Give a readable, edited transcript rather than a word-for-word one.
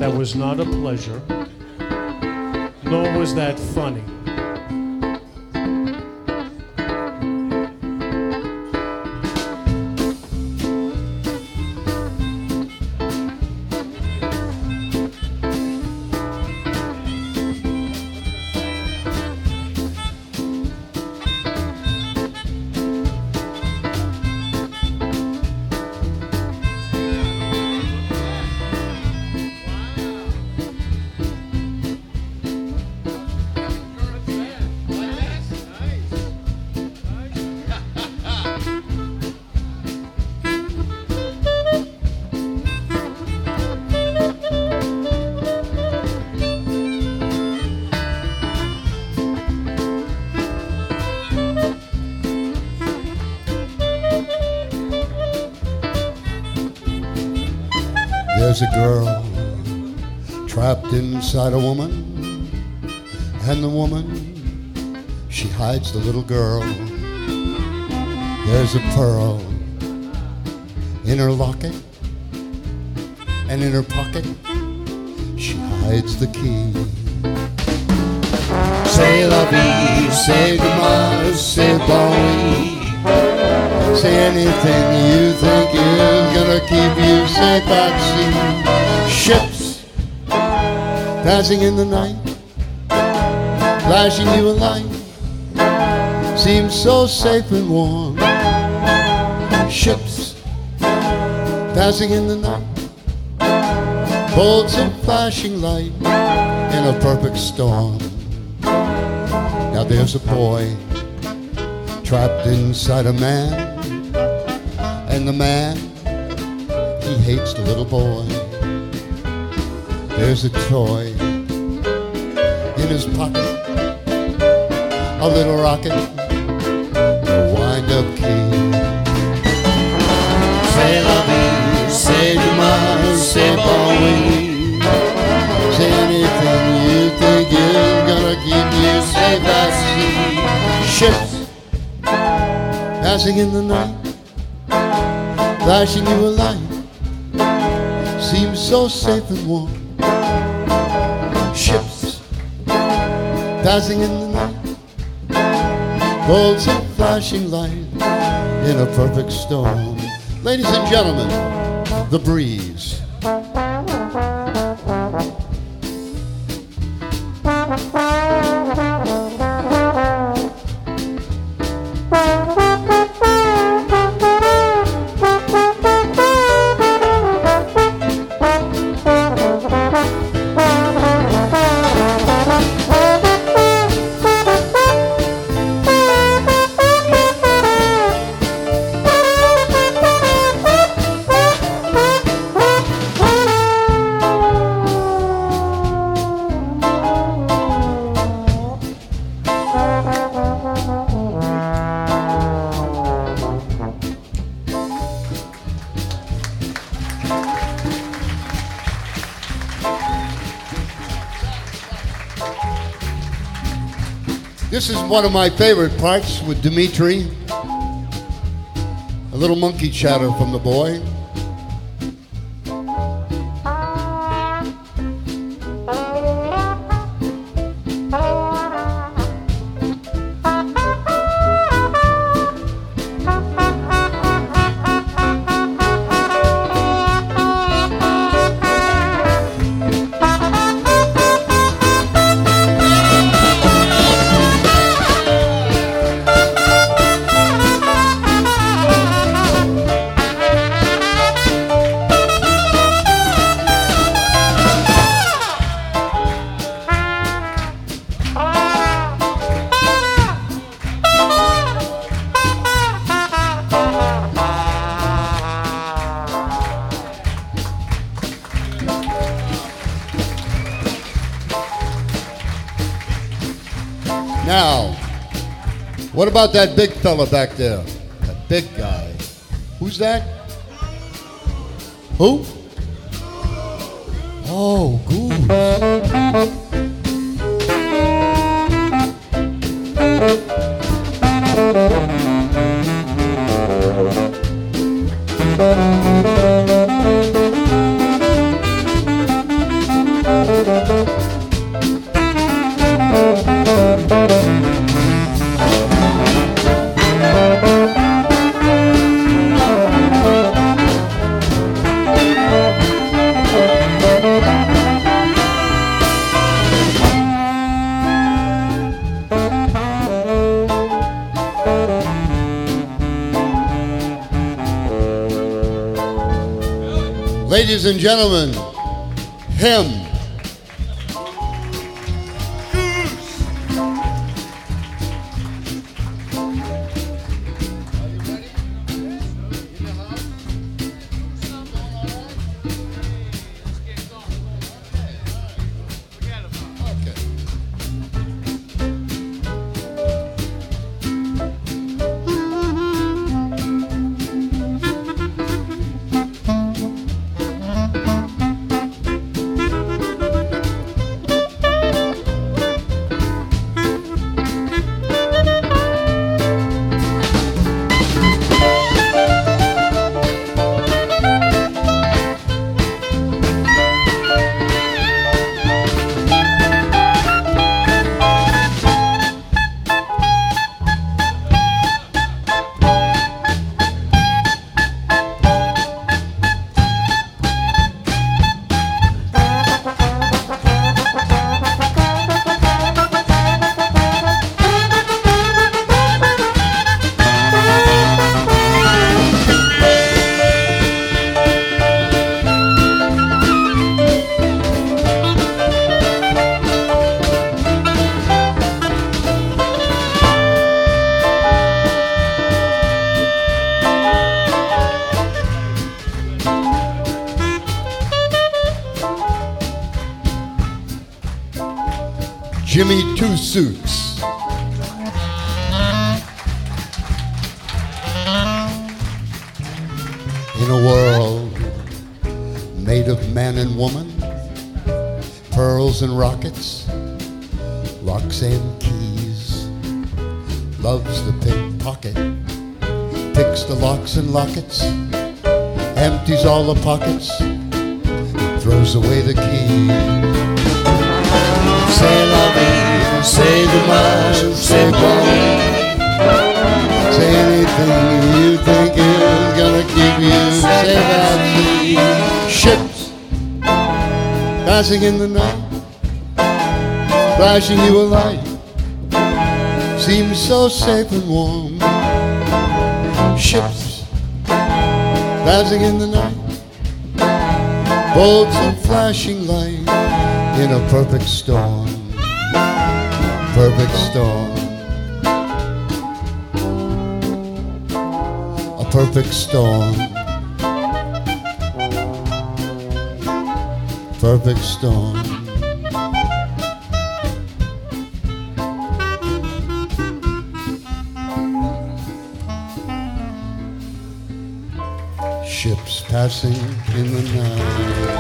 That was not a pleasure, nor was that funny. There's a girl trapped inside a woman, and the woman, she hides the little girl. There's a pearl in her locket, and in her pocket, she hides the key. Say la vie, say goodbye, say bon nuit. Say anything you think is gonna keep you safe at sea. Ships passing in the night, flashing you a light, seems so safe and warm. Ships passing in the night, bolts of flashing light in a perfect storm. Now there's a boy trapped inside a man, and the man, he hates the little boy. There's a toy in his pocket, a little rocket, a wind-up key. Say la vie, say demain, say bon nuit. Say anything you think is gonna keep you safe at sea. Ships passing in the night, flashing you a light, seems so safe and warm. Ships passing in the night, bolts of flashing light in a perfect storm. Ladies and gentlemen, The Breeze. This is one of my favorite parts with Dimitri. A little monkey chatter from the boy. Now, what about that big fella back there? That big guy. Who's that? Who? Oh, Goose. Ladies and gentlemen, him. Jimmy Two Suits. In a world made of man and woman, pearls and rockets, locks and keys, loves the pickpocket, picks the locks and lockets, empties all the pockets, throws away the key. Say la vie, say dommage, say bon. Say anything you think is gonna keep you safe at sea. Ships passing in the night, flashing you a light, seems so safe and warm. Ships passing in the night, bolts and flashing light in a perfect storm. Perfect storm. A perfect storm. Perfect storm. Ships passing in the night.